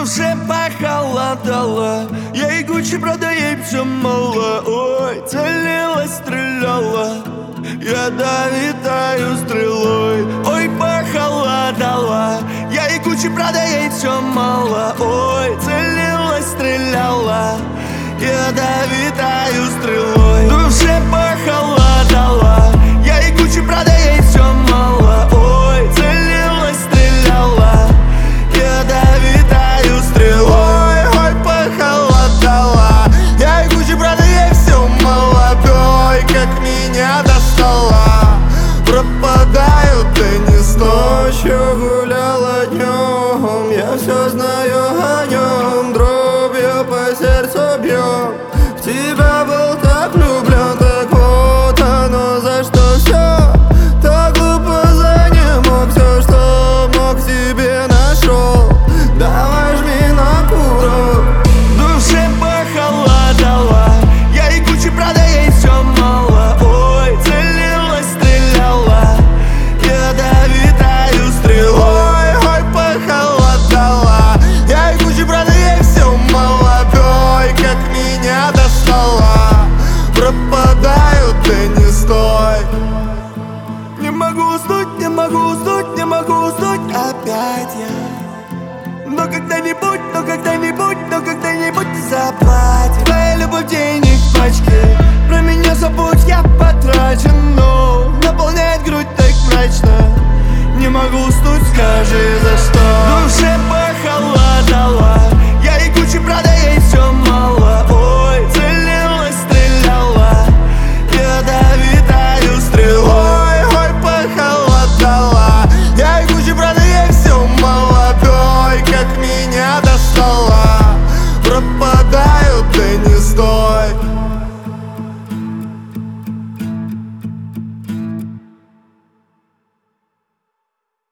душе похолодало, ей Гуччи, правда, ей все мало. Ой, целилась, стреляла, ядовитою стрелой. Ой, похолодало, ей Гуччи, правда, ей все мало. Ой, целилась, стреляла, ядовитою стрелой. Душе похолодало, ей Гуччи, правда, ей все мало. Ой, целилась, стреляла, ядовитою стрелой. Ой, похолодало, ей Гуччи, правда, ей все мало. Ой, как меня достала, пропадаю ты не с ночью, гуляла днем. Я все знаю о нем, дробью по сердцу бьем. В тебя был так влюблен, так вот оно за что все. Так глупо за не мог, все, что мог, себе нашел. Давай жми на курок. Душе похолодало, ей Гуччи, правда, ей все мало. Ой, целилась, стреляла, ядовитою стрелой. Ой, похолодало, ей Гуччи, правда, ей все мало. Ой, как меня достала, пропадаю, ты не стой. Не могу уснуть, не могу уснуть, не могу уснуть опять я. Но когда-нибудь, но когда-нибудь, но когда-нибудь ты заплатишь. Твоя любовь день